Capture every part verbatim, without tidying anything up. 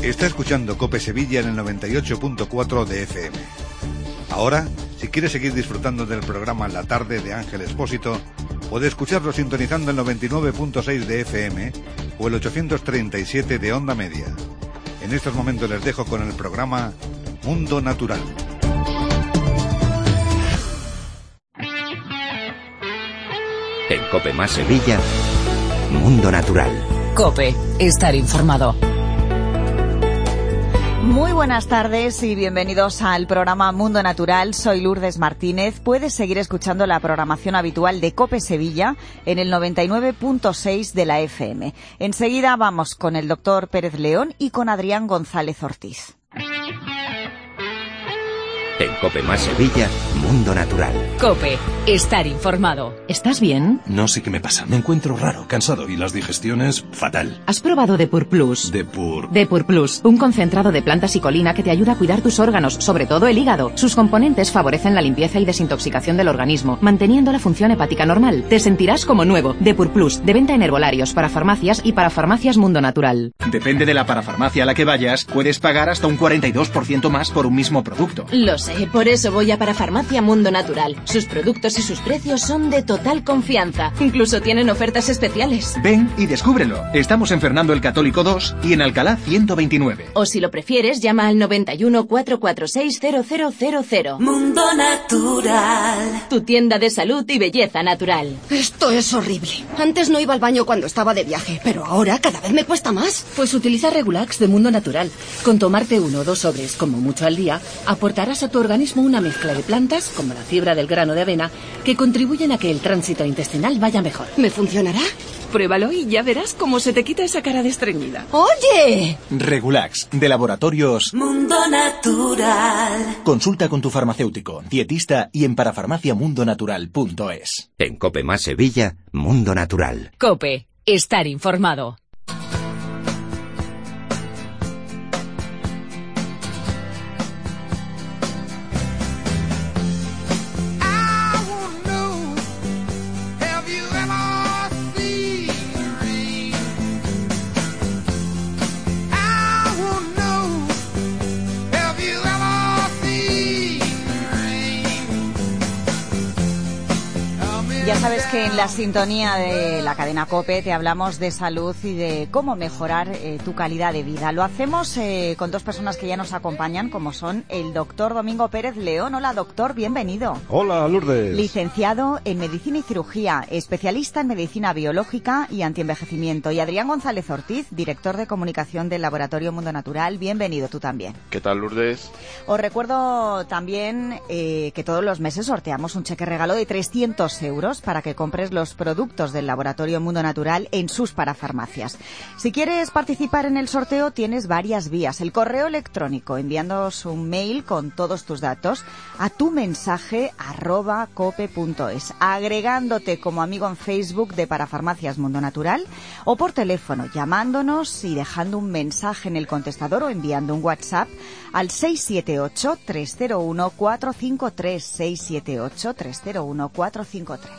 Está escuchando COPE Sevilla en el noventa y ocho punto cuatro de F M. Ahora, si quiere seguir disfrutando del programa La Tarde de Ángel Expósito, puede escucharlo sintonizando el noventa y nueve punto seis de F M o el ochocientos treinta y siete de Onda Media. En estos momentos les dejo con el programa Mundo Natural. En COPE Más Sevilla, Mundo Natural. COPE, estar informado. Muy buenas tardes y bienvenidos al programa Mundo Natural. Soy Lourdes Martínez. Puedes seguir escuchando la programación habitual de COPE Sevilla en el noventa y nueve punto seis de la F M. Enseguida vamos con el doctor Pérez León y con Adrián González Ortiz. En COPE Más Sevilla, Mundo Natural. COPE, estar informado. ¿Estás bien? No sé qué me pasa. Me encuentro raro, cansado y las digestiones fatal. ¿Has probado Depur Plus? Depur. Depur Plus, un concentrado de plantas y colina que te ayuda a cuidar tus órganos, sobre todo el hígado. Sus componentes favorecen la limpieza y desintoxicación del organismo, manteniendo la función hepática normal. Te sentirás como nuevo. Depur Plus, de venta en herbolarios, para farmacias y para farmacias Mundo Natural. Depende de la parafarmacia a la que vayas, puedes pagar hasta un cuarenta y dos por ciento más por un mismo producto. Lo sé, por eso voy a Parafarmacia Mundo Natural. Sus productos y sus precios son de total confianza. Incluso tienen ofertas especiales. Ven y descúbrelo. Estamos en Fernando el Católico dos y en Alcalá ciento veintinueve. O si lo prefieres, llama al noventa y uno, cuatrocientos cuarenta y seis, cero cero cero cero. Mundo Natural. Tu tienda de salud y belleza natural. Esto es horrible. Antes no iba al baño cuando estaba de viaje, pero ahora cada vez me cuesta más. Pues utiliza Regulax de Mundo Natural. Con tomarte uno o dos sobres, como mucho al día, aportarás a tu organismo una mezcla de plantas, como la fibra del grano de avena, que contribuyen a que el tránsito intestinal vaya mejor. ¿Me funcionará? Pruébalo y ya verás cómo se te quita esa cara de estreñida. ¡Oye! Regulax, de Laboratorios Mundo Natural. Consulta con tu farmacéutico, dietista y en parafarmaciamundonatural punto es. En COPE Más Sevilla, Mundo Natural. COPE, estar informado. Ya sabes que en la sintonía de la cadena COPE te hablamos de salud y de cómo mejorar eh, tu calidad de vida. Lo hacemos eh, con dos personas que ya nos acompañan, como son el doctor Domingo Pérez León. Hola, doctor, bienvenido. Hola, Lourdes. Licenciado en Medicina y Cirugía, especialista en Medicina Biológica y Antienvejecimiento. Y Adrián González Ortiz, director de Comunicación del Laboratorio Mundo Natural. Bienvenido tú también. ¿Qué tal, Lourdes? Os recuerdo también eh, que todos los meses sorteamos un cheque regalo de trescientos euros para que compres los productos del Laboratorio Mundo Natural en sus parafarmacias. Si quieres participar en el sorteo, tienes varias vías. El correo electrónico, enviándoos un mail con todos tus datos a tu mensaje arroba cope punto es, agregándote como amigo en Facebook de Parafarmacias Mundo Natural, o por teléfono, llamándonos y dejando un mensaje en el contestador o enviando un WhatsApp al seis siete ocho, tres cero uno, cuatro cinco tres, seis siete ocho, tres cero uno, cuatro cinco tres.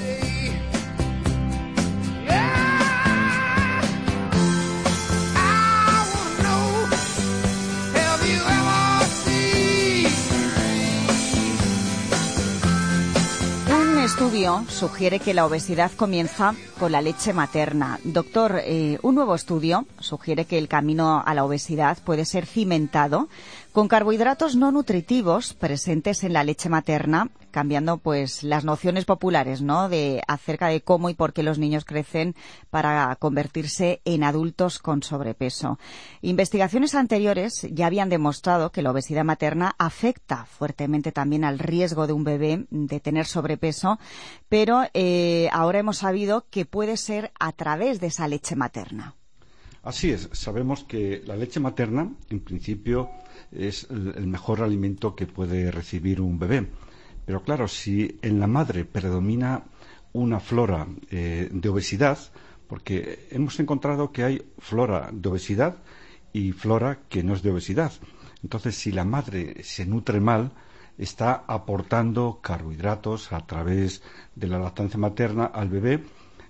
Un estudio sugiere que la obesidad comienza con la leche materna. Doctor, eh, un nuevo estudio sugiere que el camino a la obesidad puede ser cimentado con carbohidratos no nutritivos presentes en la leche materna, cambiando pues las nociones populares, ¿no?, de acerca de cómo y por qué los niños crecen para convertirse en adultos con sobrepeso. Investigaciones anteriores ya habían demostrado que la obesidad materna afecta fuertemente también al riesgo de un bebé de tener sobrepeso, pero eh, ahora hemos sabido que puede ser a través de esa leche materna. Así es, sabemos que la leche materna, en principio, es el mejor alimento que puede recibir un bebé. Pero claro, si en la madre predomina una flora eh, de obesidad, porque hemos encontrado que hay flora de obesidad y flora que no es de obesidad. Entonces, si la madre se nutre mal, está aportando carbohidratos a través de la lactancia materna al bebé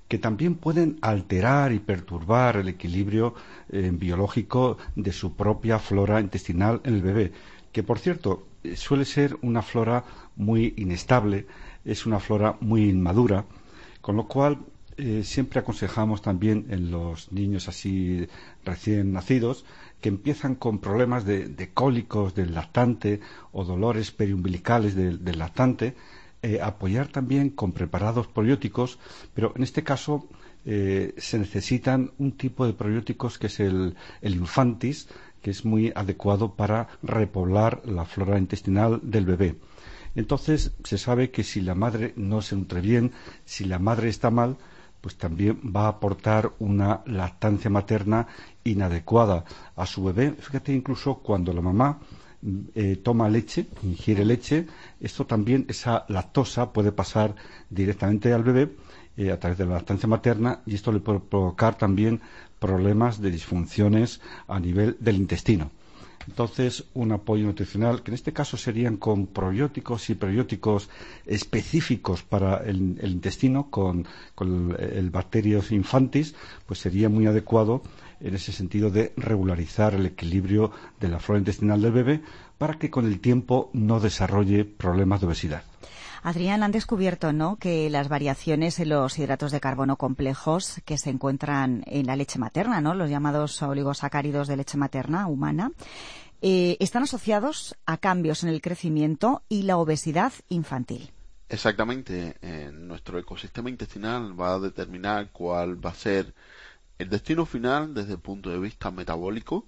que también pueden alterar y perturbar el equilibrio eh, biológico de su propia flora intestinal en el bebé, que por cierto suele ser una flora muy inestable, es una flora muy inmadura, con lo cual eh, siempre aconsejamos también en los niños así recién nacidos que empiezan con problemas de, de cólicos del lactante o dolores periumbilicales del, del lactante, eh, apoyar también con preparados probióticos, pero en este caso eh, se necesitan un tipo de probióticos que es el, el Infantis, que es muy adecuado para repoblar la flora intestinal del bebé. Entonces se sabe que si la madre no se nutre bien, si la madre está mal, pues también va a aportar una lactancia materna inadecuada a su bebé. Fíjate, incluso cuando la mamá eh, toma leche, ingiere leche, esto también, esa lactosa puede pasar directamente al bebé eh, a través de la lactancia materna, y esto le puede provocar también problemas de disfunciones a nivel del intestino. Entonces, un apoyo nutricional, que en este caso serían con probióticos y prebióticos específicos para el, el intestino, con, con el, el Bacterius infantis, pues sería muy adecuado en ese sentido de regularizar el equilibrio de la flora intestinal del bebé para que con el tiempo no desarrolle problemas de obesidad. Adrián, han descubierto, ¿no?, que las variaciones en los hidratos de carbono complejos que se encuentran en la leche materna, ¿no?, los llamados oligosacáridos de leche materna humana, eh, están asociados a cambios en el crecimiento y la obesidad infantil. Exactamente. Eh, nuestro ecosistema intestinal va a determinar cuál va a ser el destino final desde el punto de vista metabólico.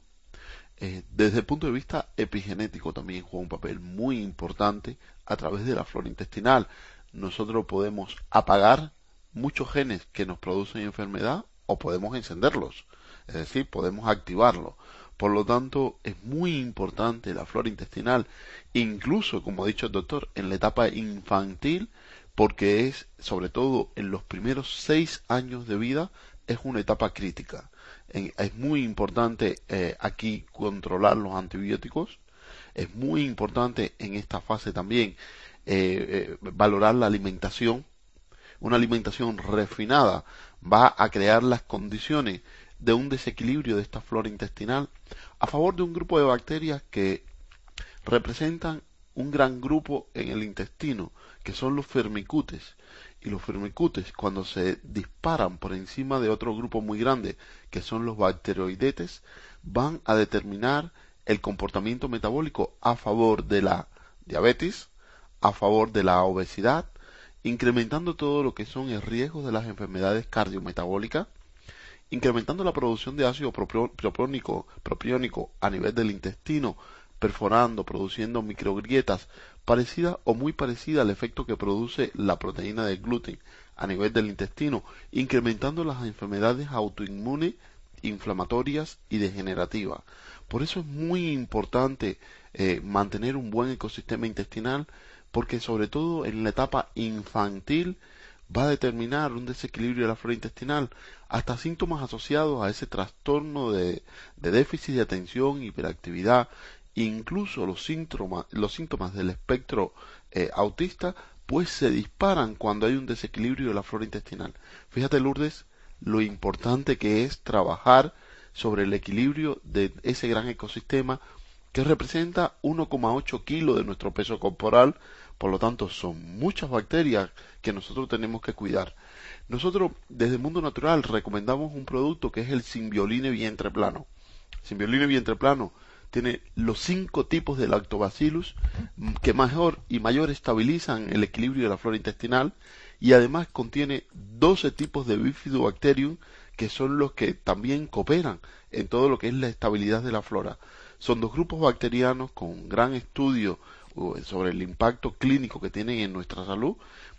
Eh, desde el punto de vista epigenético también juega un papel muy importante a través de la flora intestinal. Nosotros podemos apagar muchos genes que nos producen enfermedad o podemos encenderlos, es decir, podemos activarlos. Por lo tanto, es muy importante la flora intestinal, incluso, como ha dicho el doctor, en la etapa infantil, porque es, sobre todo en los primeros seis años de vida, es una etapa crítica. Es muy importante eh, aquí controlar los antibióticos. Es muy importante en esta fase también eh, eh, valorar la alimentación. Una alimentación refinada va a crear las condiciones de un desequilibrio de esta flora intestinal a favor de un grupo de bacterias que representan un gran grupo en el intestino, que son los firmicutes. Y los firmicutes, cuando se disparan por encima de otro grupo muy grande, que son los bacteroidetes, van a determinar el comportamiento metabólico a favor de la diabetes, a favor de la obesidad, incrementando todo lo que son el riesgo de las enfermedades cardiometabólicas, incrementando la producción de ácido propiónico, propiónico a nivel del intestino, perforando, produciendo microgrietas parecidas o muy parecidas al efecto que produce la proteína del gluten a nivel del intestino, incrementando las enfermedades autoinmunes, inflamatorias y degenerativas. Por eso es muy importante eh, mantener un buen ecosistema intestinal, porque sobre todo en la etapa infantil va a determinar un desequilibrio de la flora intestinal, hasta síntomas asociados a ese trastorno de, de déficit de atención, hiperactividad. Incluso los síntomas, los síntomas del espectro eh, autista pues se disparan cuando hay un desequilibrio de la flora intestinal. Fíjate, Lourdes, lo importante que es trabajar sobre el equilibrio de ese gran ecosistema que representa uno coma ocho kilos de nuestro peso corporal. Por lo tanto, son muchas bacterias que nosotros tenemos que cuidar. Nosotros, desde Mundo Natural, recomendamos un producto que es el Symbioline Vientre Plano. Symbioline Vientre Plano tiene los cinco tipos de lactobacillus que mejor y mayor estabilizan el equilibrio de la flora intestinal, y además contiene doce tipos de bifidobacterium que son los que también cooperan en todo lo que es la estabilidad de la flora. Son dos grupos bacterianos con gran estudio sobre el impacto clínico que tienen en nuestra salud,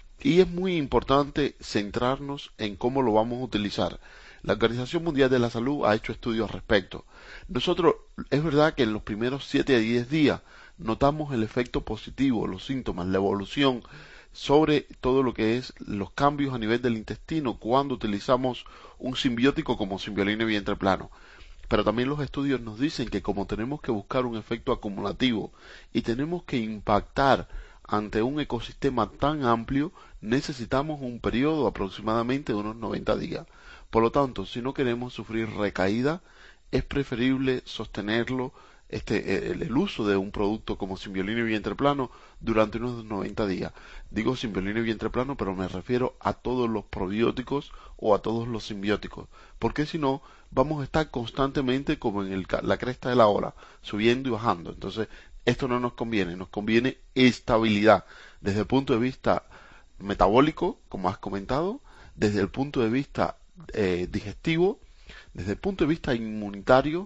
y es muy importante centrarnos en cómo lo vamos a utilizar. La Organización Mundial de la Salud ha hecho estudios al respecto. Nosotros, es verdad que en los primeros siete a diez días notamos el efecto positivo, los síntomas, la evolución sobre todo lo que es los cambios a nivel del intestino cuando utilizamos un simbiótico como Symbioline Vientre Plano. Pero también los estudios nos dicen que como tenemos que buscar un efecto acumulativo y tenemos que impactar ante un ecosistema tan amplio, necesitamos un periodo aproximadamente de unos noventa días. Por lo tanto, si no queremos sufrir recaída, es preferible sostenerlo, este, el, el uso de un producto como Symbiolino y vientre plano durante unos noventa días. Digo Symbiolino y vientre plano, pero me refiero a todos los probióticos o a todos los simbióticos, porque si no, vamos a estar constantemente como en el, la cresta de la ola, subiendo y bajando. Entonces, esto no nos conviene, nos conviene estabilidad desde el punto de vista metabólico, como has comentado, desde el punto de vista eh, digestivo, desde el punto de vista inmunitario,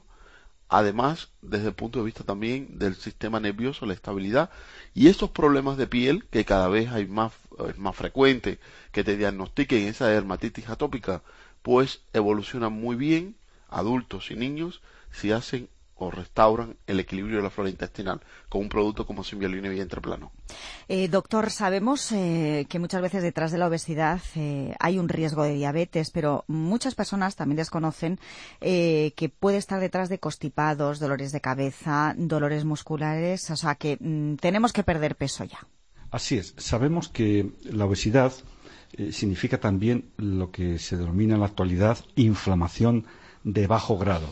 además desde el punto de vista también del sistema nervioso, la estabilidad, y esos problemas de piel que cada vez hay más, es más frecuente que te diagnostiquen esa dermatitis atópica, pues evolucionan muy bien, adultos y niños, si hacen o restauran el equilibrio de la flora intestinal con un producto como Symbiolino y vientre plano. Eh, doctor, sabemos eh, que muchas veces detrás de la obesidad eh, hay un riesgo de diabetes, pero muchas personas también desconocen eh, que puede estar detrás de constipados, dolores de cabeza, dolores musculares, o sea que mm, tenemos que perder peso ya. Así es. Sabemos que la obesidad eh, significa también lo que se denomina en la actualidad inflamación de bajo grado.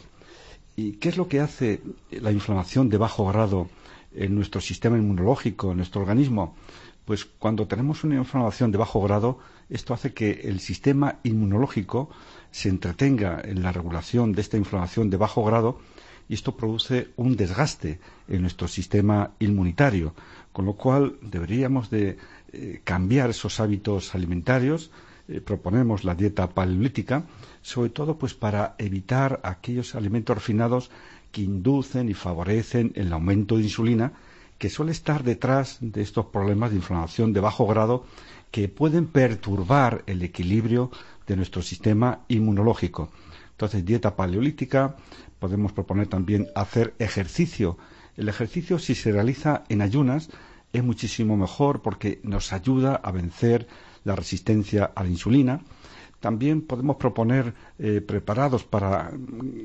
¿Y qué es lo que hace la inflamación de bajo grado en nuestro sistema inmunológico, en nuestro organismo? Pues cuando tenemos una inflamación de bajo grado, esto hace que el sistema inmunológico se entretenga en la regulación de esta inflamación de bajo grado y esto produce un desgaste en nuestro sistema inmunitario, con lo cual deberíamos de eh, cambiar esos hábitos alimentarios. Eh, proponemos la dieta paleolítica, sobre todo pues para evitar aquellos alimentos refinados que inducen y favorecen el aumento de insulina, que suele estar detrás de estos problemas de inflamación de bajo grado que pueden perturbar el equilibrio de nuestro sistema inmunológico. Entonces, dieta paleolítica, podemos proponer también hacer ejercicio. El ejercicio, si se realiza en ayunas, es muchísimo mejor porque nos ayuda a vencer la resistencia a la insulina. También podemos proponer eh, preparados para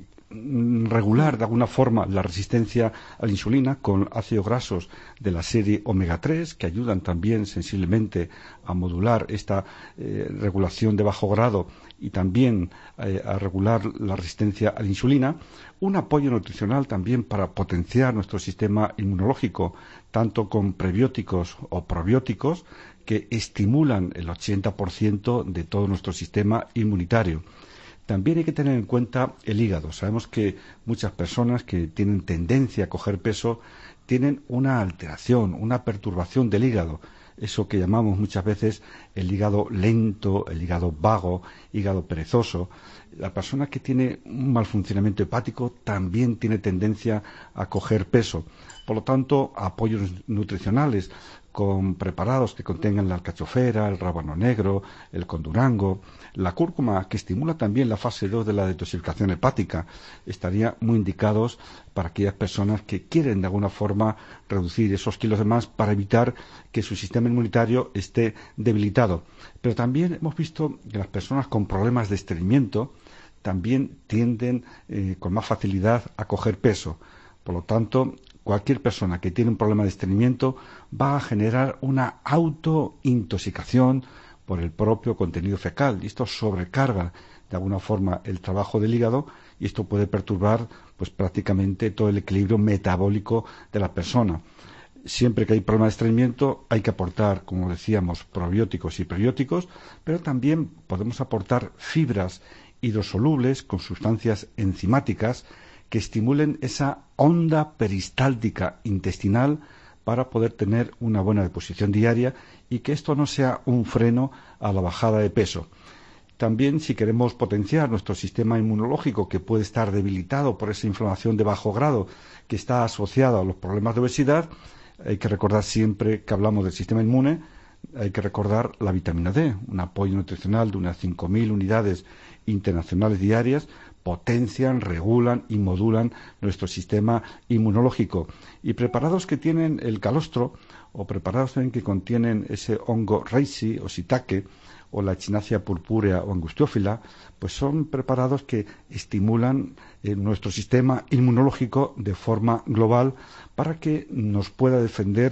mm, regular de alguna forma la resistencia a la insulina con ácidos grasos de la serie omega tres, que ayudan también sensiblemente a modular esta eh, regulación de bajo grado y también eh, a regular la resistencia a la insulina. Un apoyo nutricional también para potenciar nuestro sistema inmunológico, tanto con prebióticos o probióticos, que estimulan el ochenta por ciento de todo nuestro sistema inmunitario. También hay que tener en cuenta el hígado. Sabemos que muchas personas que tienen tendencia a coger peso tienen una alteración, una perturbación del hígado. Eso que llamamos muchas veces el hígado lento, el hígado vago, hígado perezoso. La persona que tiene un mal funcionamiento hepático también tiene tendencia a coger peso. Por lo tanto, apoyos nutricionales con preparados que contengan la alcachofera, el rábano negro, el condurango, la cúrcuma, que estimula también la fase dos de la detoxificación hepática, estaría muy indicados para aquellas personas que quieren de alguna forma reducir esos kilos de más para evitar que su sistema inmunitario esté debilitado. Pero también hemos visto que las personas con problemas de estreñimiento también tienden eh, con más facilidad a coger peso. Por lo tanto, cualquier persona que tiene un problema de estreñimiento va a generar una autointoxicación por el propio contenido fecal y esto sobrecarga de alguna forma el trabajo del hígado y esto puede perturbar pues prácticamente todo el equilibrio metabólico de la persona. Siempre que hay problema de estreñimiento hay que aportar, como decíamos, probióticos y prebióticos, pero también podemos aportar fibras hidrosolubles con sustancias enzimáticas que estimulen esa onda peristáltica intestinal para poder tener una buena deposición diaria y que esto no sea un freno a la bajada de peso. También, si queremos potenciar nuestro sistema inmunológico, que puede estar debilitado por esa inflamación de bajo grado que está asociada a los problemas de obesidad, hay que recordar siempre que hablamos del sistema inmune, hay que recordar la vitamina D, un apoyo nutricional de unas cinco mil unidades internacionales diarias, potencian, regulan y modulan nuestro sistema inmunológico. Y preparados que tienen el calostro o preparados también que contienen ese hongo reishi o shiitake o la echinacea purpúrea o angustiófila, pues son preparados que estimulan eh, nuestro sistema inmunológico de forma global para que nos pueda defender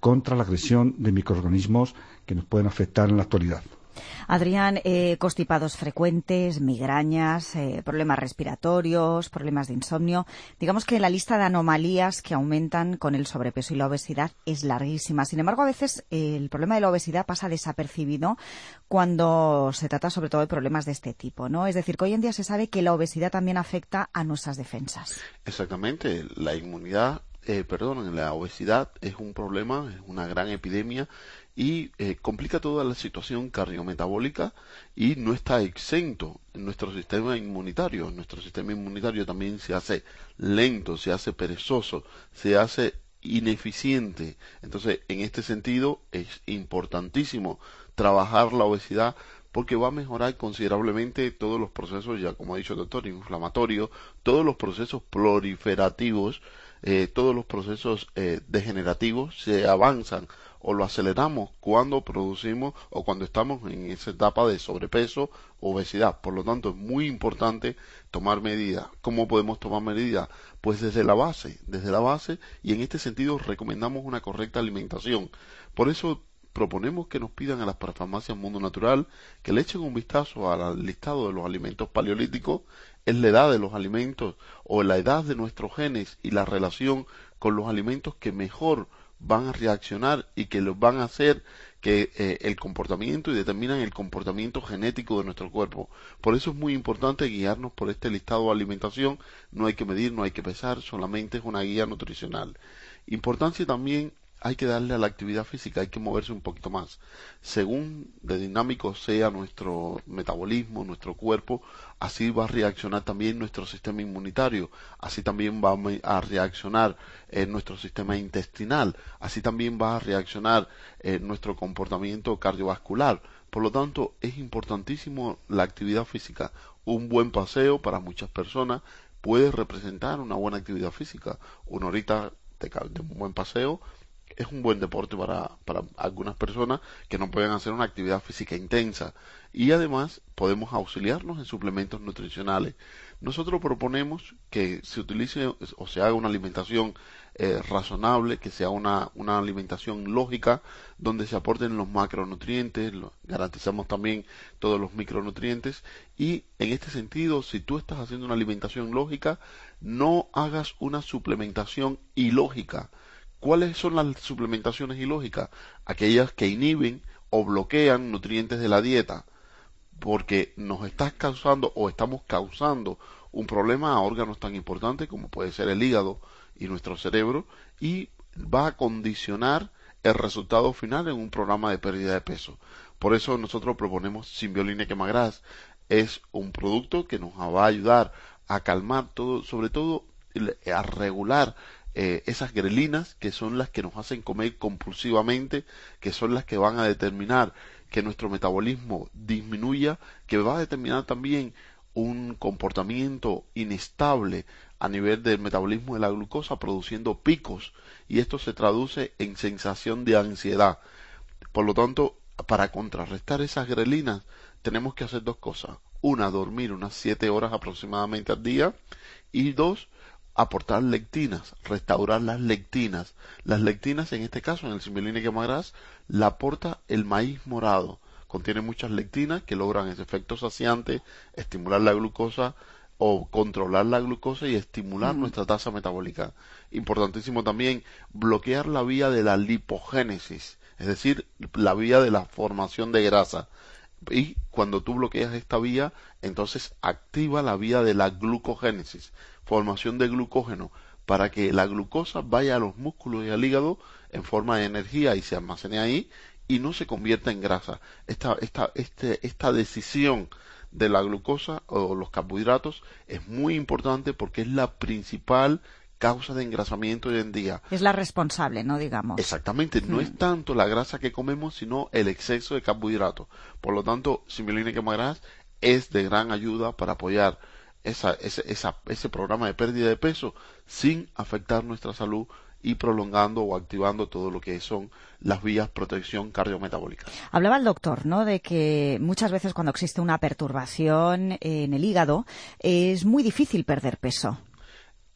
contra la agresión de microorganismos que nos pueden afectar en la actualidad. Adrián, eh, constipados frecuentes, migrañas, eh, problemas respiratorios, problemas de insomnio. Digamos que la lista de anomalías que aumentan con el sobrepeso y la obesidad es larguísima. Sin embargo, a veces eh, el problema de la obesidad pasa desapercibido cuando se trata sobre todo de problemas de este tipo, ¿no? Es decir, que hoy en día se sabe que la obesidad también afecta a nuestras defensas. Exactamente. La inmunidad, eh, perdón, la obesidad es un problema, es una gran epidemia y eh, complica toda la situación cardiometabólica y no está exento en nuestro sistema inmunitario. Nuestro sistema inmunitario también se hace lento, se hace perezoso, se hace ineficiente. Entonces, en este sentido, es importantísimo trabajar la obesidad porque va a mejorar considerablemente todos los procesos, ya como ha dicho el doctor, inflamatorios, todos los procesos proliferativos, eh, todos los procesos eh, degenerativos se avanzan o lo aceleramos cuando producimos o cuando estamos en esa etapa de sobrepeso o obesidad. Por lo tanto, es muy importante tomar medidas. ¿Cómo podemos tomar medidas? Pues desde la base, desde la base, y en este sentido recomendamos una correcta alimentación. Por eso proponemos que nos pidan a las parafarmacias Mundo Natural que le echen un vistazo al listado de los alimentos paleolíticos, es la edad de los alimentos o la edad de nuestros genes y la relación con los alimentos que mejor van a reaccionar y que los van a hacer que eh, el comportamiento y determinan el comportamiento genético de nuestro cuerpo. Por eso es muy importante guiarnos por este listado de alimentación. No hay que medir, no hay que pesar, solamente es una guía nutricional. Importancia también hay que darle a la actividad física, hay que moverse un poquito más. Según de dinámico sea nuestro metabolismo, nuestro cuerpo, así va a reaccionar también nuestro sistema inmunitario, así también va a reaccionar eh, nuestro sistema intestinal, así también va a reaccionar eh, nuestro comportamiento cardiovascular. Por lo tanto, es importantísimo la actividad física. Un buen paseo para muchas personas puede representar una buena actividad física. Una horita de, de un buen paseo es un buen deporte para, para algunas personas que no pueden hacer una actividad física intensa, y además podemos auxiliarnos en suplementos nutricionales. Nosotros proponemos que se utilice o se haga una alimentación eh, razonable, que sea una, una alimentación lógica, donde se aporten los macronutrientes, lo, garantizamos también todos los micronutrientes, y en este sentido, si tú estás haciendo una alimentación lógica, no hagas una suplementación ilógica. ¿Cuáles son las suplementaciones ilógicas? Aquellas que inhiben o bloquean nutrientes de la dieta, porque nos estás causando o estamos causando un problema a órganos tan importantes como puede ser el hígado y nuestro cerebro, y va a condicionar el resultado final en un programa de pérdida de peso. Por eso nosotros proponemos Symbiolina Quemagras. Es un producto que nos va a ayudar a calmar todo, sobre todo a regular Eh, esas grelinas que son las que nos hacen comer compulsivamente, que son las que van a determinar que nuestro metabolismo disminuya, que va a determinar también un comportamiento inestable a nivel del metabolismo de la glucosa, produciendo picos, y esto se traduce en sensación de ansiedad. Por lo tanto, para contrarrestar esas grelinas tenemos que hacer dos cosas: una, dormir unas siete horas aproximadamente al día, y dos, aportar lectinas, restaurar las lectinas. Las lectinas, en este caso, en el Symbiolina Quemagras, la aporta el maíz morado. Contiene muchas lectinas que logran ese efecto saciante, estimular la glucosa o controlar la glucosa y estimular mm. nuestra tasa metabólica. Importantísimo también bloquear la vía de la lipogénesis, es decir, la vía de la formación de grasa. Y cuando tú bloqueas esta vía, entonces activa la vía de la glucogénesis, formación de glucógeno, para que la glucosa vaya a los músculos y al hígado en forma de energía y se almacene ahí y no se convierta en grasa. Esta, esta, este, esta decisión de la glucosa o los carbohidratos es muy importante porque es la principal causa de engrasamiento hoy en día. Es la responsable, ¿no? Digamos. Exactamente, no hmm. es tanto la grasa que comemos, sino el exceso de carbohidratos. Por lo tanto, Symbiolina Quemagras es de gran ayuda para apoyar esa, ese, esa, ese programa de pérdida de peso sin afectar nuestra salud y prolongando o activando todo lo que son las vías protección cardiometabólica. Hablaba el doctor, ¿no?, de que muchas veces cuando existe una perturbación en el hígado es muy difícil perder peso.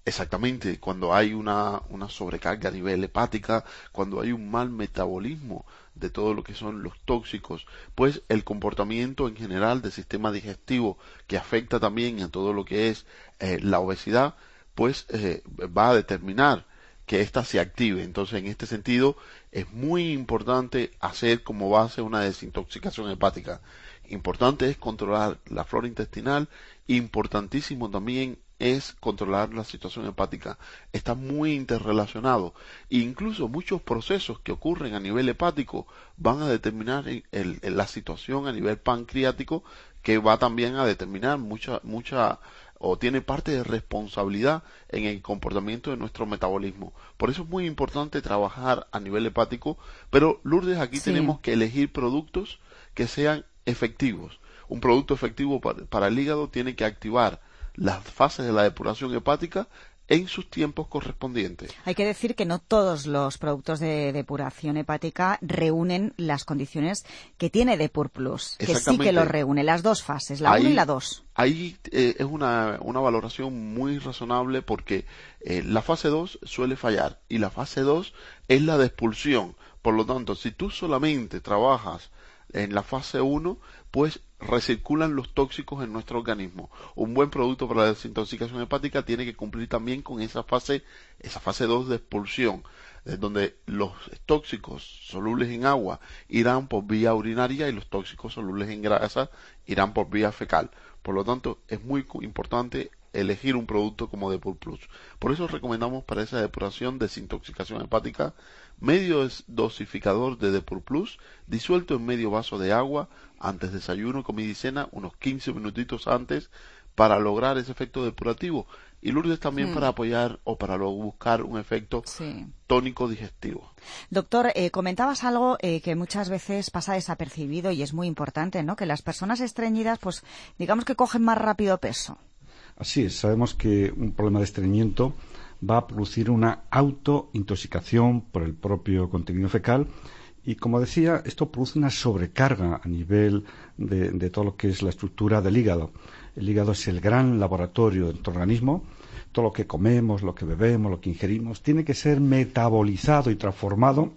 Exactamente, cuando hay una, una sobrecarga a nivel hepática, cuando hay un mal metabolismo de todo lo que son los tóxicos, pues el comportamiento en general del sistema digestivo, que afecta también a todo lo que es eh, la obesidad, pues eh, va a determinar que ésta se active. Entonces, en este sentido, es muy importante hacer como base una desintoxicación hepática. Importante es controlar la flora intestinal, importantísimo también es controlar la situación hepática. Está muy interrelacionado. Incluso muchos procesos que ocurren a nivel hepático van a determinar el, el, la situación a nivel pancreático, que va también a determinar mucha, mucha, o tiene parte de responsabilidad en el comportamiento de nuestro metabolismo. Por eso es muy importante trabajar a nivel hepático, pero Lourdes, aquí sí tenemos que elegir productos que sean efectivos. Un producto efectivo para, para el hígado tiene que activar las fases de la depuración hepática en sus tiempos correspondientes. Hay que decir que no todos los productos de depuración hepática reúnen las condiciones que tiene Depur Plus, que sí que los reúne, las dos fases, la uno y la dos. Ahí eh, es una, una valoración muy razonable, porque eh, la fase dos suele fallar y la fase dos es la de expulsión. Por lo tanto, si tú solamente trabajas en la fase uno, pues recirculan los tóxicos en nuestro organismo. Un buen producto para la desintoxicación hepática tiene que cumplir también con esa fase, esa fase dos de expulsión, es donde los tóxicos solubles en agua irán por vía urinaria y los tóxicos solubles en grasa irán por vía fecal. Por lo tanto, es muy importante elegir un producto como Depur Plus. Por eso recomendamos para esa depuración, desintoxicación hepática, medio dosificador de Depur Plus, disuelto en medio vaso de agua, antes de desayuno, comida y cena, unos quince minutitos antes, para lograr ese efecto depurativo. Y Lourdes también mm. para apoyar o para luego buscar un efecto sí. tónico digestivo. Doctor, eh, comentabas algo eh, que muchas veces pasa desapercibido y es muy importante, ¿no? Que las personas estreñidas, pues digamos que cogen más rápido peso. Así es, sabemos que un problema de estreñimiento va a producir una autointoxicación por el propio contenido fecal y, como decía, esto produce una sobrecarga a nivel de, de todo lo que es la estructura del hígado. El hígado es el gran laboratorio de nuestro organismo. Todo lo que comemos, lo que bebemos, lo que ingerimos, tiene que ser metabolizado y transformado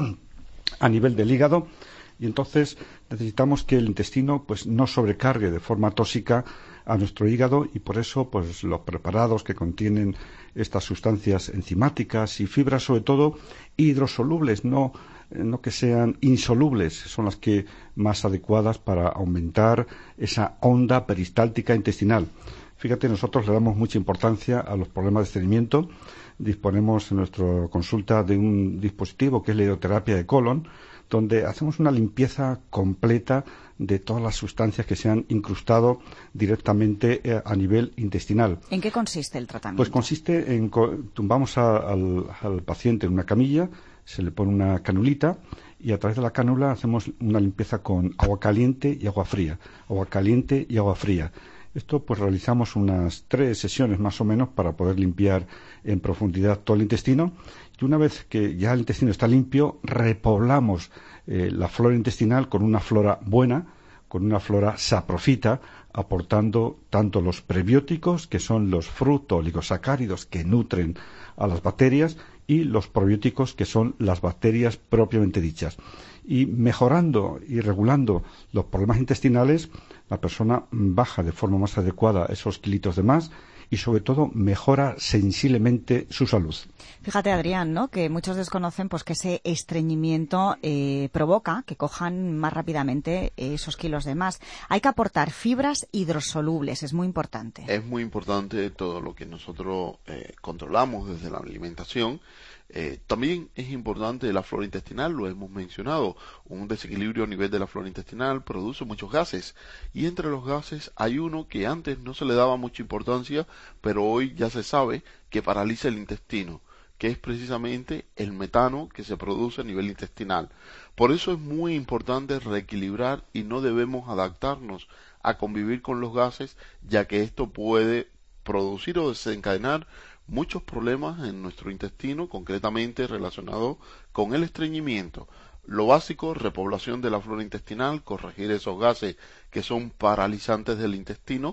a nivel del hígado, y entonces necesitamos que el intestino pues no sobrecargue de forma tóxica a nuestro hígado, y por eso pues los preparados que contienen estas sustancias enzimáticas y fibras, sobre todo hidrosolubles, no, no que sean insolubles, son las que más adecuadas para aumentar esa onda peristáltica intestinal. Fíjate, nosotros le damos mucha importancia a los problemas de estreñimiento. Disponemos en nuestra consulta de un dispositivo que es la hidroterapia de colon, donde hacemos una limpieza completa de todas las sustancias que se han incrustado directamente eh, a nivel intestinal. ¿En qué consiste el tratamiento? Pues consiste en tumbamos a, al, al paciente en una camilla, se le pone una canulita y a través de la cánula hacemos una limpieza con agua caliente y agua fría, agua caliente y agua fría. Esto pues realizamos unas tres sesiones más o menos para poder limpiar en profundidad todo el intestino, y una vez que ya el intestino está limpio, repoblamos eh, la flora intestinal con una flora buena, con una flora saprofita, aportando tanto los prebióticos, que son los fructooligosacáridos que nutren a las bacterias, y los probióticos, que son las bacterias propiamente dichas. Y mejorando y regulando los problemas intestinales, la persona baja de forma más adecuada esos kilitos de más y, sobre todo, mejora sensiblemente su salud. Fíjate, Adrián, ¿no?, que muchos desconocen pues que ese estreñimiento eh, provoca que cojan más rápidamente esos kilos de más. Hay que aportar fibras hidrosolubles, es muy importante. Es muy importante todo lo que nosotros eh, controlamos desde la alimentación. Eh, también es importante la flora intestinal, lo hemos mencionado. Un desequilibrio a nivel de la flora intestinal produce muchos gases, y entre los gases hay uno que antes no se le daba mucha importancia, pero hoy ya se sabe que paraliza el intestino, que es precisamente el metano que se produce a nivel intestinal. Por eso es muy importante reequilibrar y no debemos adaptarnos a convivir con los gases, ya que esto puede producir o desencadenar muchos problemas en nuestro intestino, concretamente relacionados con el estreñimiento. Lo básico, repoblación de la flora intestinal, corregir esos gases que son paralizantes del intestino,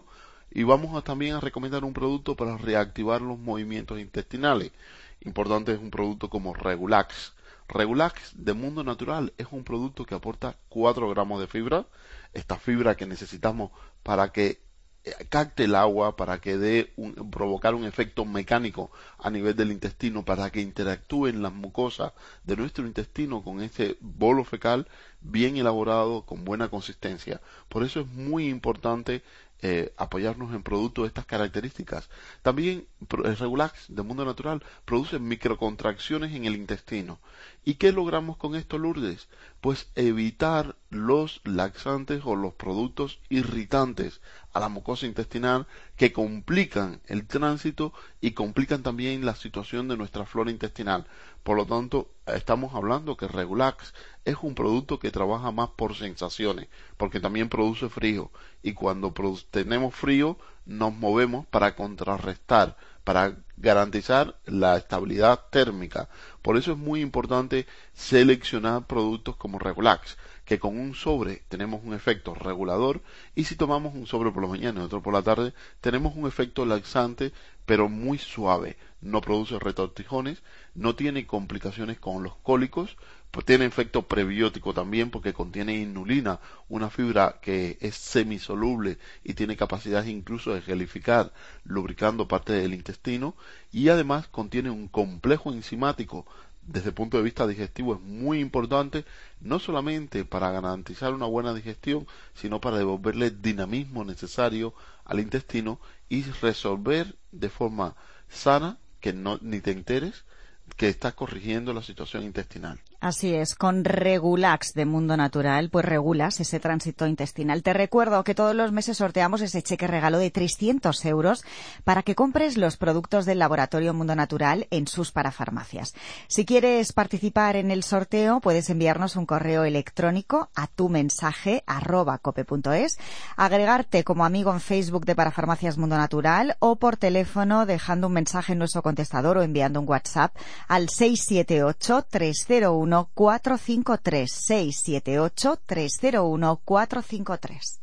Y vamos a también a recomendar un producto para reactivar los movimientos intestinales. Importante es un producto como Regulax. Regulax de Mundo Natural es un producto que aporta cuatro gramos de fibra, esta fibra que necesitamos para que capte el agua, para que dé un, provocar un efecto mecánico a nivel del intestino, para que interactúen las mucosas de nuestro intestino con este bolo fecal bien elaborado, con buena consistencia. Por eso es muy importante eh, apoyarnos en productos de estas características. También el Regulax de Mundo Natural produce microcontracciones en el intestino. ¿Y qué logramos con esto, Lourdes? Pues evitar los laxantes o los productos irritantes a la mucosa intestinal que complican el tránsito y complican también la situación de nuestra flora intestinal. Por lo tanto, estamos hablando que Regulax es un producto que trabaja más por sensaciones, porque también produce frío, y cuando tenemos frío nos movemos para contrarrestar, para garantizar la estabilidad térmica. Por eso es muy importante seleccionar productos como Regulax, que con un sobre tenemos un efecto regulador, y si tomamos un sobre por la mañana y otro por la tarde, tenemos un efecto laxante, pero muy suave. No produce retortijones, no tiene complicaciones con los cólicos, pues tiene efecto prebiótico también porque contiene inulina, una fibra que es semisoluble y tiene capacidad incluso de gelificar, lubricando parte del intestino, y además contiene un complejo enzimático. Desde el punto de vista digestivo es muy importante, no solamente para garantizar una buena digestión, sino para devolverle el dinamismo necesario al intestino y resolver de forma sana, que no ni te enteres, que estás corrigiendo la situación intestinal. Así es, con Regulax de Mundo Natural, pues regulas ese tránsito intestinal. Te recuerdo que todos los meses sorteamos ese cheque regalo de trescientos euros para que compres los productos del Laboratorio Mundo Natural en sus parafarmacias. Si quieres participar en el sorteo, puedes enviarnos un correo electrónico a tu mensaje arroba cope punto es, agregarte como amigo en Facebook de Parafarmacias Mundo Natural o por teléfono dejando un mensaje en nuestro contestador o enviando un WhatsApp al seis siete ocho, tres cero uno, cuatro cinco tres, seis siete ocho, tres cero uno, cuatro cinco tres.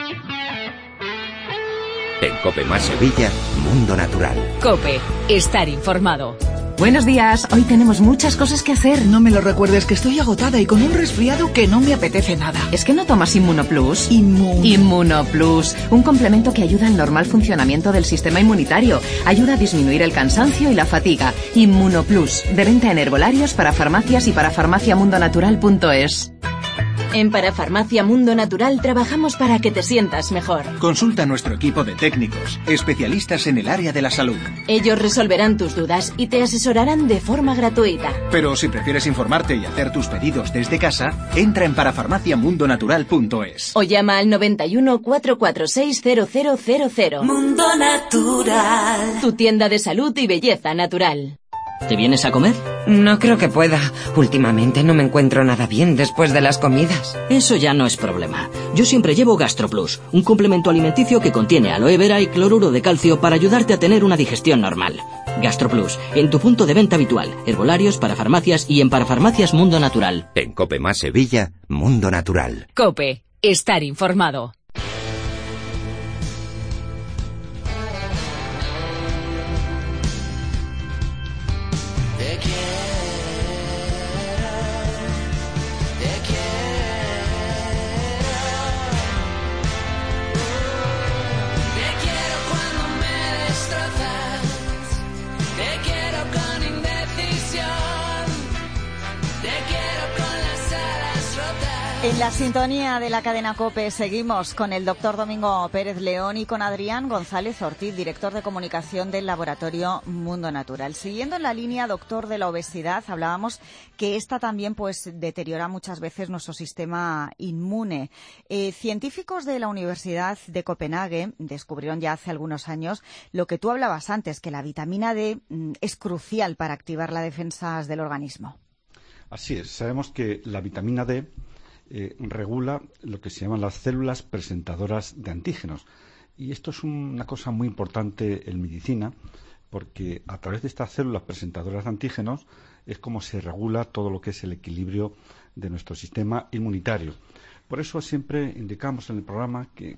En Cope Más Sevilla, Mundo Natural. Cope, estar informado. Buenos días, hoy tenemos muchas cosas que hacer. No me lo recuerdes, que estoy agotada y con un resfriado que no me apetece nada. ¿Es que no tomas Inmunoplus? Inmun... Inmunoplus, un complemento que ayuda al normal funcionamiento del sistema inmunitario, ayuda a disminuir el cansancio y la fatiga. Inmunoplus, de venta en herbolarios, para farmacias y para farmaciamundonatural punto es. En Parafarmacia Mundo Natural trabajamos para que te sientas mejor. Consulta a nuestro equipo de técnicos, especialistas en el área de la salud. Ellos resolverán tus dudas y te asesorarán de forma gratuita. Pero si prefieres informarte y hacer tus pedidos desde casa, entra en parafarmaciamundonatural punto es. O llama al noventa y uno, cuatrocientos cuarenta y seis, cero cero cero cero. Mundo Natural. Tu tienda de salud y belleza natural. ¿Te vienes a comer? No creo que pueda. Últimamente no me encuentro nada bien después de las comidas. Eso ya no es problema. Yo siempre llevo GastroPlus, un complemento alimenticio que contiene aloe vera y cloruro de calcio para ayudarte a tener una digestión normal. GastroPlus, en tu punto de venta habitual, herbolarios, parafarmacias y en Parafarmacias Mundo Natural. En Cope Más Sevilla, Mundo Natural. Cope, estar informado. En la sintonía de la cadena COPE seguimos con el doctor Domingo Pérez León y con Adrián González Ortiz, director de comunicación del Laboratorio Mundo Natural. Siguiendo en la línea, doctor, de la obesidad, hablábamos que esta también pues deteriora muchas veces nuestro sistema inmune. Eh, científicos de la Universidad de Copenhague descubrieron ya hace algunos años lo que tú hablabas antes, que la vitamina D mm, es crucial para activar las defensas del organismo. Así es, sabemos que la vitamina D Eh, regula lo que se llaman las células presentadoras de antígenos. Y esto es una cosa muy importante en medicina, porque a través de estas células presentadoras de antígenos es como se regula todo lo que es el equilibrio de nuestro sistema inmunitario. Por eso siempre indicamos en el programa que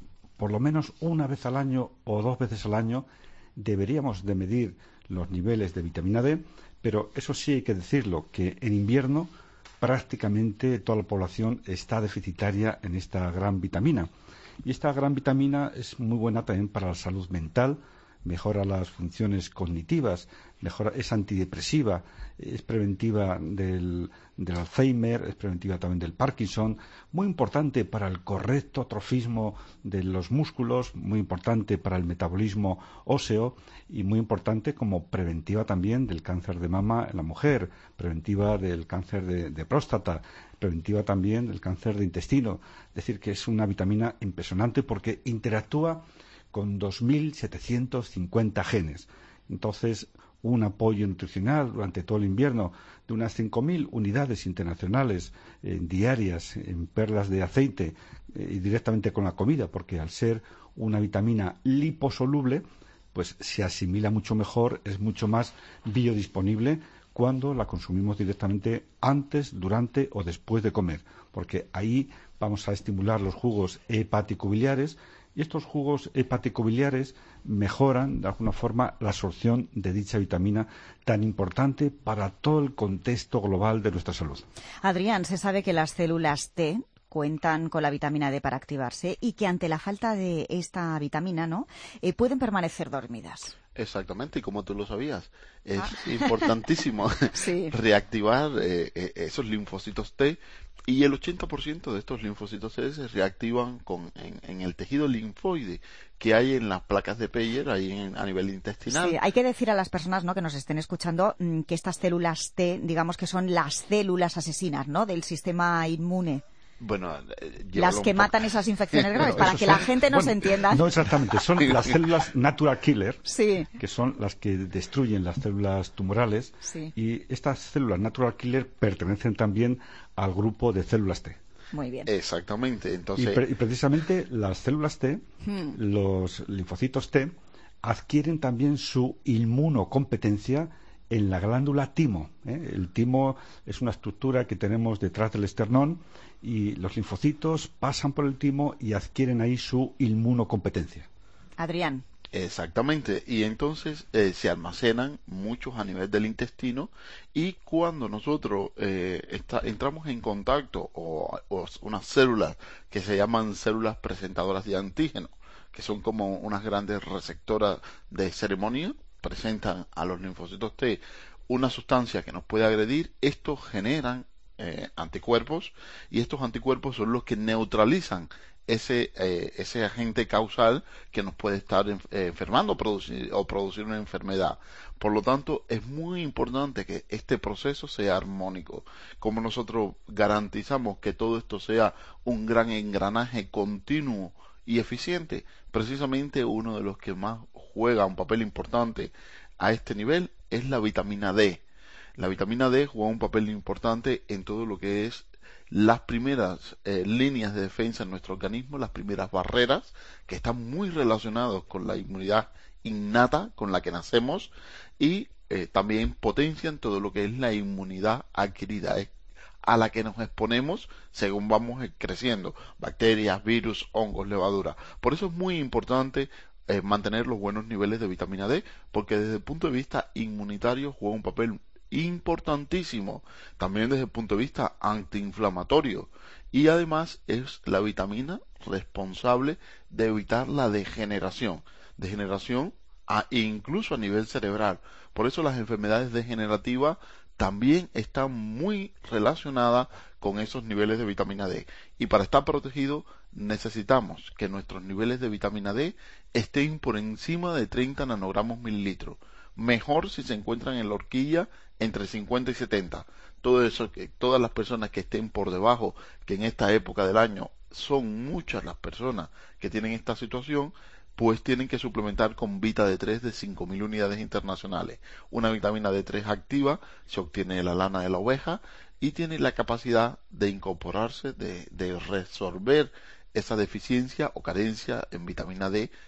por lo menos una vez al año o dos veces al año deberíamos de medir los niveles de vitamina D, pero eso sí hay que decirlo, que en invierno prácticamente toda la población está deficitaria en esta gran vitamina. Y esta gran vitamina es muy buena también para la salud mental, mejora las funciones cognitivas, mejora, es antidepresiva, es preventiva del, del Alzheimer, es preventiva también del Parkinson, muy importante para el correcto atrofismo de los músculos, muy importante para el metabolismo óseo y muy importante como preventiva también del cáncer de mama en la mujer, preventiva del cáncer de, de próstata, preventiva también del cáncer de intestino. Es decir, que es una vitamina impresionante porque interactúa con dos mil setecientos cincuenta genes. Entonces, un apoyo nutricional durante todo el invierno de unas cinco mil unidades internacionales eh, diarias en perlas de aceite eh, y directamente con la comida, porque al ser una vitamina liposoluble, pues se asimila mucho mejor, es mucho más biodisponible cuando la consumimos directamente antes, durante o después de comer, porque ahí vamos a estimular los jugos hepático-biliares. Y estos jugos hepático-biliares mejoran, de alguna forma, la absorción de dicha vitamina tan importante para todo el contexto global de nuestra salud. Adrián, se sabe que las células T cuentan con la vitamina D para activarse y que ante la falta de esta vitamina, ¿no?, eh, pueden permanecer dormidas. Exactamente, y como tú lo sabías, es ah. importantísimo sí. reactivar eh, eh, esos linfocitos T, y el ochenta por ciento de estos linfocitos T se reactivan con, en, en el tejido linfoide que hay en las placas de Peyer, ahí en, a nivel intestinal. Sí, hay que decir a las personas, ¿no?, que nos estén escuchando mmm, que estas células T, digamos que son las células asesinas, ¿no?, del sistema inmune. Bueno, eh, las que matan esas infecciones graves, bueno, para que son, la gente nos bueno, entienda. No, exactamente, son las células natural killer, sí. que son las que destruyen las células tumorales, sí. y estas células natural killer pertenecen también al grupo de células T. Muy bien. Exactamente, entonces... Y, pre y precisamente las células T, hmm. los linfocitos T, adquieren también su inmunocompetencia en la glándula timo. ¿eh? El timo es una estructura que tenemos detrás del esternón y los linfocitos pasan por el timo y adquieren ahí su inmunocompetencia. Adrián. Exactamente, y entonces eh, se almacenan muchos a nivel del intestino, y cuando nosotros eh, está, entramos en contacto o, o unas células que se llaman células presentadoras de antígeno, que son como unas grandes receptoras de ceremonia, presentan a los linfocitos T una sustancia que nos puede agredir, estos generan eh, anticuerpos, y estos anticuerpos son los que neutralizan ese eh, ese agente causal que nos puede estar eh, enfermando o producir, o producir una enfermedad. Por lo tanto, es muy importante que este proceso sea armónico. Como nosotros garantizamos que todo esto sea un gran engranaje continuo y eficiente, precisamente uno de los que más juega un papel importante a este nivel es la vitamina D. La vitamina D juega un papel importante en todo lo que es las primeras eh, líneas de defensa en nuestro organismo, las primeras barreras, que están muy relacionados con la inmunidad innata con la que nacemos, y eh, también potencian todo lo que es la inmunidad adquirida, eh, a la que nos exponemos según vamos creciendo, bacterias, virus, hongos, levaduras. Por eso es muy importante eh, mantener los buenos niveles de vitamina D, porque desde el punto de vista inmunitario juega un papel importantísimo, también desde el punto de vista antiinflamatorio, y además es la vitamina responsable de evitar la degeneración, degeneración a, incluso a nivel cerebral. Por eso las enfermedades degenerativas también están muy relacionadas con esos niveles de vitamina D, y para estar protegidos necesitamos que nuestros niveles de vitamina D estén por encima de treinta nanogramos mililitros. Mejor si se encuentran en la horquilla entre cincuenta y setenta. Todo eso, que todas las personas que estén por debajo, que en esta época del año son muchas las personas que tienen esta situación, pues tienen que suplementar con Vita D tres de cinco mil unidades internacionales. Una vitamina D tres activa se obtiene de la lana de la oveja y tiene la capacidad de incorporarse, de, de resolver esa deficiencia o carencia en vitamina D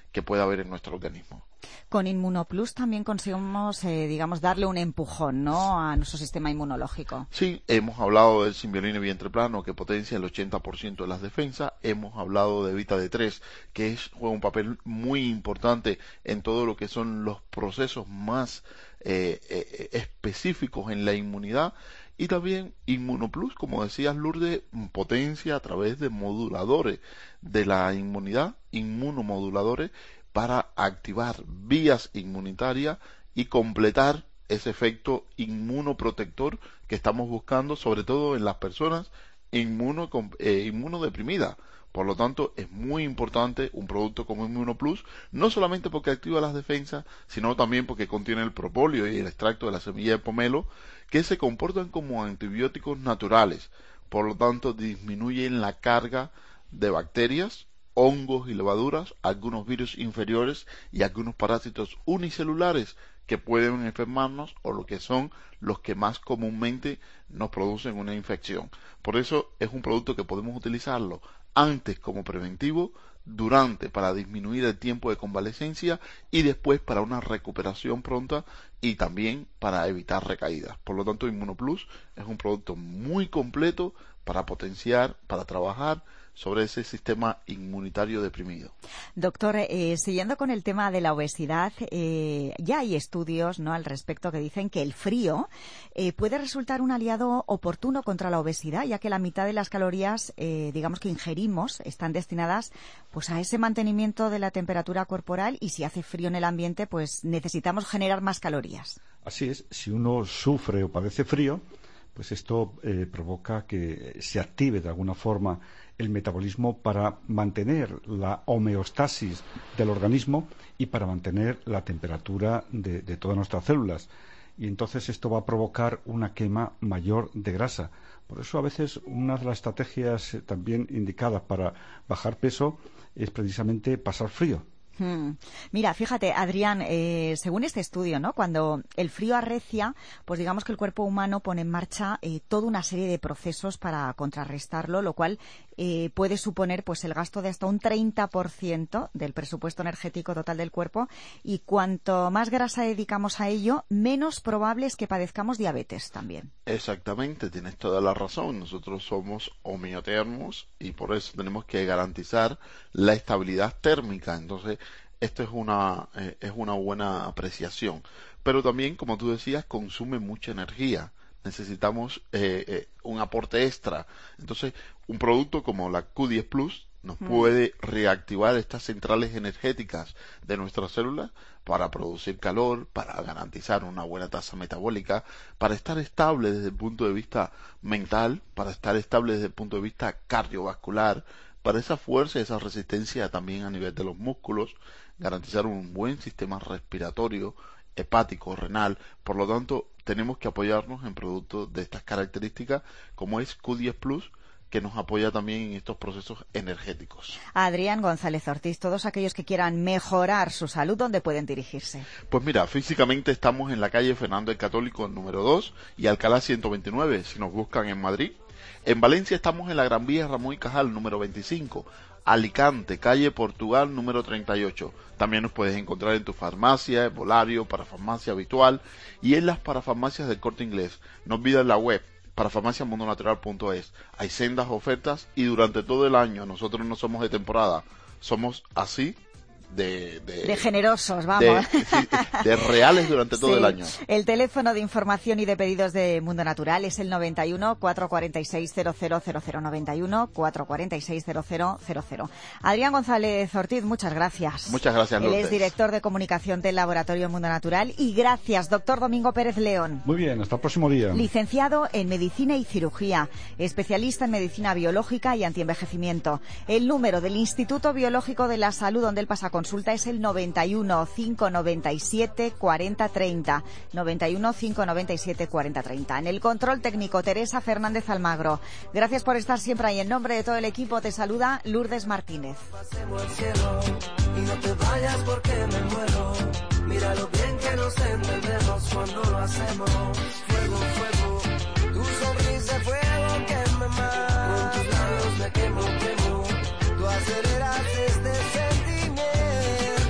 que pueda haber en nuestro organismo. Con Inmunoplus también conseguimos, eh, digamos, darle un empujón, ¿no?, a nuestro sistema inmunológico. Sí, hemos hablado del Symbiolino vientre plano, que potencia el ochenta por ciento de las defensas. Hemos hablado de Vita D tres, que es, juega un papel muy importante en todo lo que son los procesos más eh, eh, específicos en la inmunidad. Y también Inmunoplus, como decías, Lourdes, potencia a través de moduladores de la inmunidad, inmunomoduladores, para activar vías inmunitarias y completar ese efecto inmunoprotector que estamos buscando, sobre todo en las personas inmuno, eh, inmunodeprimidas. Por lo tanto, es muy importante un producto como Inmunoplus, no solamente porque activa las defensas, sino también porque contiene el propóleo y el extracto de la semilla de pomelo, que se comportan como antibióticos naturales. Por lo tanto, disminuyen la carga de bacterias, hongos y levaduras, algunos virus inferiores y algunos parásitos unicelulares que pueden enfermarnos o lo que son los que más comúnmente nos producen una infección. Por eso es un producto que podemos utilizarlo antes como preventivo, durante para disminuir el tiempo de convalecencia y después para una recuperación pronta y también para evitar recaídas. Por lo tanto, Inmunoplus es un producto muy completo para potenciar, para trabajar sobre ese sistema inmunitario deprimido. Doctor, eh, siguiendo con el tema de la obesidad, eh, ya hay estudios, ¿no?, al respecto que dicen que el frío eh, puede resultar un aliado oportuno contra la obesidad, ya que la mitad de las calorías, eh, digamos, que ingerimos están destinadas pues a ese mantenimiento de la temperatura corporal, y si hace frío en el ambiente, pues necesitamos generar más calorías. Así es, si uno sufre o padece frío, pues esto eh, provoca que se active de alguna forma el metabolismo para mantener la homeostasis del organismo y para mantener la temperatura de, de todas nuestras células. Y entonces esto va a provocar una quema mayor de grasa. Por eso a veces una de las estrategias eh, también indicadas para bajar peso es precisamente pasar frío. Hmm. Mira, fíjate, Adrián, eh, según este estudio, ¿no?, cuando el frío arrecia, pues digamos que el cuerpo humano pone en marcha eh, toda una serie de procesos para contrarrestarlo, lo cual eh, puede suponer pues el gasto de hasta un treinta por ciento del presupuesto energético total del cuerpo, y cuanto más grasa dedicamos a ello, menos probable es que padezcamos diabetes también. Exactamente, tienes toda la razón. Nosotros somos homeotermos y por eso tenemos que garantizar la estabilidad térmica. Entonces, esto es una eh, es una buena apreciación, pero también, como tú decías, consume mucha energía. Necesitamos eh, eh, un aporte extra. Entonces, un producto como la Q diez Plus nos mm. puede reactivar estas centrales energéticas de nuestras células para producir calor, para garantizar una buena tasa metabólica, para estar estable desde el punto de vista mental, para estar estable desde el punto de vista cardiovascular, para esa fuerza y esa resistencia también a nivel de los músculos, garantizar un buen sistema respiratorio, hepático, renal. Por lo tanto, tenemos que apoyarnos en productos de estas características, como es Q diez Plus, que nos apoya también en estos procesos energéticos. Adrián González Ortiz, todos aquellos que quieran mejorar su salud, ¿dónde pueden dirigirse? Pues mira, físicamente estamos en la calle Fernando el Católico número dos y Alcalá ciento veintinueve, si nos buscan en Madrid. En Valencia estamos en la Gran Vía Ramón y Cajal número veinticinco, Alicante, calle Portugal número treinta y ocho. También nos puedes encontrar en tu farmacia, Volario, parafarmacia habitual y en las parafarmacias del Corte Inglés. No olvides la web parafarmacia mundo natural punto es. Hay sendas ofertas y durante todo el año, nosotros no somos de temporada, somos así de, de, de generosos, vamos. De, sí, de reales durante todo sí. el año. El teléfono de información y de pedidos de Mundo Natural es el noventa y uno, cuatrocientos cuarenta y seis, cero cero cero cero, noventa y uno, cuatrocientos cuarenta y seis, cero cero cero cero. Adrián González Ortiz, muchas gracias. Muchas gracias, Lourdes. Él es director de comunicación del Laboratorio Mundo Natural. Y gracias, doctor Domingo Pérez León. Muy bien, hasta el próximo día. Licenciado en Medicina y Cirugía, especialista en Medicina Biológica y Antienvejecimiento. El número del Instituto Biológico de la Salud, donde él pasa consulta, es el noventa y uno, cinco noventa y siete, cuarenta treinta. noventa y uno, cinco noventa y siete, cuarenta treinta. En el control técnico, Teresa Fernández Almagro. Gracias por estar siempre ahí. En nombre de todo el equipo te saluda Lourdes Martínez. Pasemos el cielo y no te vayas porque me muero. Mira lo bien que nos entendemos cuando lo hacemos. Fuego, fuego, tu sonrisa fuego que me mata. Con tus labios me quemo, quemo. Tú aceleras este sentimiento.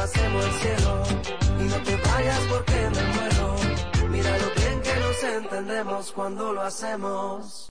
hacemos el cielo. Y no te vayas porque me muero. Mira lo bien que nos entendemos cuando lo hacemos.